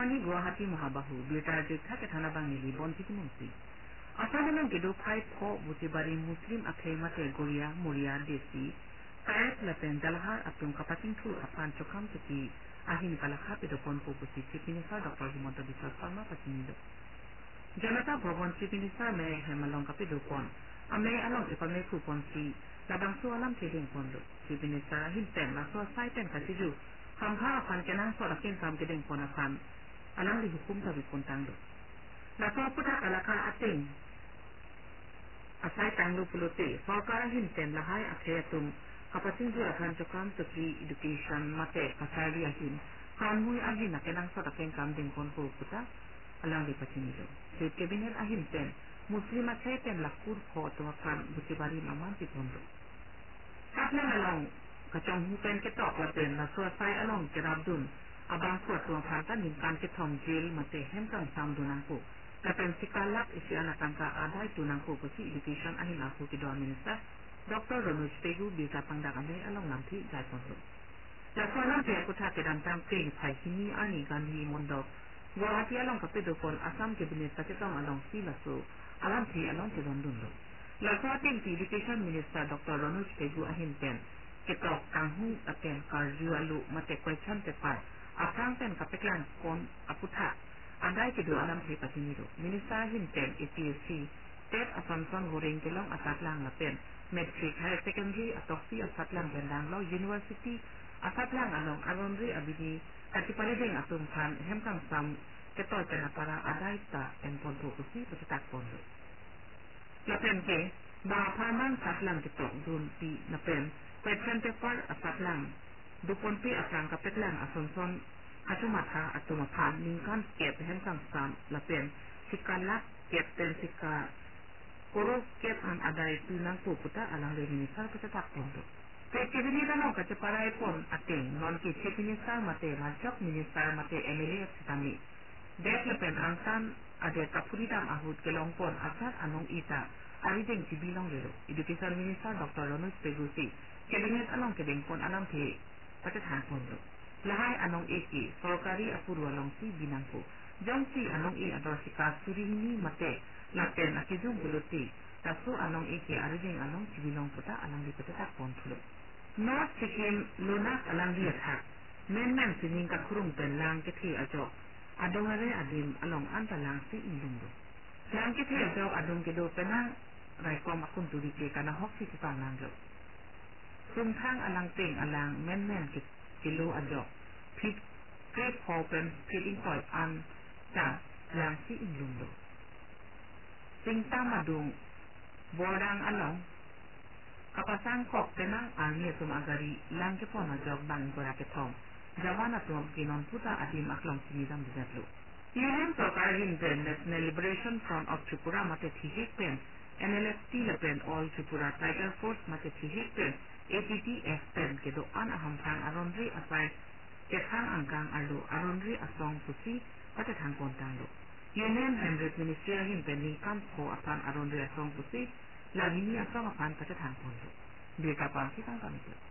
Akapani Guwahati Mahabahu Bita Jekha Ketana Bangili Bonti Mumsi Asanamang Gedo Pai Po Butibari Muslim Akhaimate Goria Muria Desi Kayat Lapen Dalahar Atung Kapating Tu Apan Chokam Tuki Ahin Kalakha Pedopon Pukusi Chief Minister Dr. Himanta Biswa Sarma Patinido Janata Bhavan Chief Minister May Hemalong Kapidopon Ame Along Ipame Kuponsi Labang Su Alam Keding Pondo Chief Minister Hinten Laso Saiten Kasiju Hamha Apan Kenang Sorakin Sam Keding Ponapan Alang Dihukum Tabi Puntangdo Laso Putak Alaka Ating Asai Tanglu Pulute Sokara Hinten Lahai Akhayatum Kapating Akan Chokam Tuki Education Mate Pasari Ahin Kamui Ahin Akenang Sorakin Kam Ding Ponpo Puta Alang di Pacinido State Cabinet Ahinten Muslim Achaiten Lakur Ko Tuakan Butibari Maman Tipondo Saplang Along Kacang Hupen Ketok Lapen La Suasai Along Kerabdun Abang Kuat Tuakan Nimkan Ketong Jail Mate Hemkan Sam Dunangku Lapen Sikalak Isi Anak Angka Adai Tunangku Kusi Education Ahin Aku Kedua Minister Dr. Ronoj Pegu Bisa Pangdak Ame Along Nanti Jai Pondo La Sualang Pia Puta Kedantang Pei Pai Hini Ani Gandhi Mondok Guwahati along Kapidopon Assam Cabinet Sakitong along Silaso Alam Thi along Kedondundo Lakuating Education Minister Dr. Ronoj Pegu Ahinten Ketok Kanghu Aten Karju Alu Mate Kwechan Tepar Apang Ten Kapeklan Kon Aputha Andai Kedu Alam Thi Patinido Minister Ahinten APSC Ted Asamson Goreng Kelong Asatlang Lapen Metric Higher Secondary Atoksi Asatlang Bendang Law University Asatlang along Arondri Abidi Katipaleding Atung Khan Hemkang Sam Ketol Penapara Adaita and Ponto Kusi Pacitak Pondo Lapen Ke Bahapamang Satlang Ketok Dun Pi Napen Kwetchen Tepar Asatlang Dupon Pi Asang Kapetlang Asonson Katumatha Atumapan Ningkan Kep Hemkang Sam Lapen Sikalak Kep Ten Sika Koro Kep An Adai Tunang Puputa Alang Reministar Pacitak Pondo Kebinita no kaceparai pon ating non ki chief minister mate rajak minister mate MLA sitami. Det lepen angsan ade kapuritam ahut kelong pon asat anong ita arideng sibilong lelo. Education minister Dr. Ronoj Pegusi kabinet anong kedeng pon alam ke patathan pondo. Lahai anong eki sorkari apuru along si binangko. Jong si anong i adosika surihini mate lapen akijung buluti. Tasu anong eki arideng anong sibilong puta alang di patatak pon tulo. North Sikkim lunak alang dia thak men sining ka kurung pen lang kethi ajo adongare adim along antalang si indungdo lang kethi ajo adong kedo penang raikom akun turi ke kana hok si tipang nanglo sumthang alang ting alang men kilo ajo phit great hopen feeding point an ta lang si indungdo singta madung bodang along Kapasang kok tenang angin sumagari lang ke pon ajog bang gora ke thong jawana tom kinon puta adim aklong sinidam bidatlo Union Sarkar Hinten National Liberation Front of Tripura mate thihik pen NLFT lepen All Tripura Tiger Force mate thihik pen ATTF pen kedo an aham thang arondri asai kethang angkang alu arondri asong pusi pate thang kontang lo Union Hundred Ministry Hinten Ningkam ko apan arondri asong pusi Lagi ni asal makan pada tangkul. Dia kapal kita kan itu.